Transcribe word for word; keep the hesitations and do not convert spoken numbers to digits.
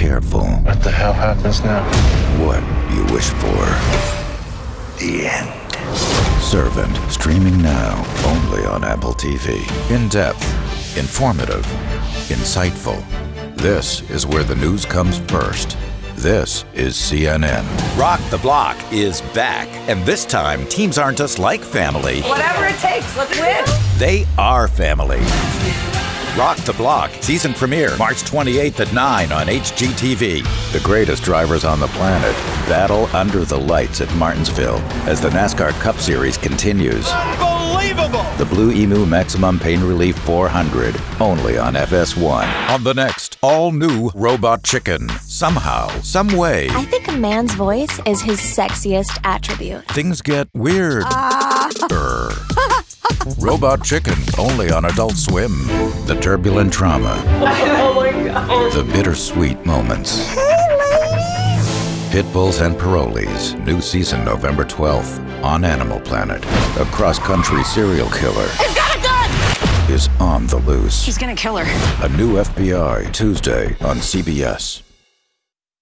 careful. What the hell happens now? What you wish for. The end. Servant, streaming now, only on Apple T V. In-depth, informative, insightful. This is where the news comes first. This is C N N. Rock the Block is back, and this time, teams aren't just like family. Whatever it takes, let's win. They are family. Rock the Block, season premiere, March twenty-eighth at nine on H G T V. The greatest drivers on the planet battle under the lights at Martinsville as the NASCAR Cup Series continues. Unbelievable! The Blue Emu Maximum Pain Relief four hundred, only on F S one. On the next all-new Robot Chicken. Somehow, some way, I think a man's voice is his sexiest attribute. things get weird. Er. Robot Chicken, only on Adult Swim. The turbulent trauma. Oh my God. The bittersweet moments. Pitbulls and Parolees, new season November twelfth on Animal Planet. A cross-country serial killer He's got a gun! is on the loose. He's gonna kill her. A new F B I, Tuesday on C B S.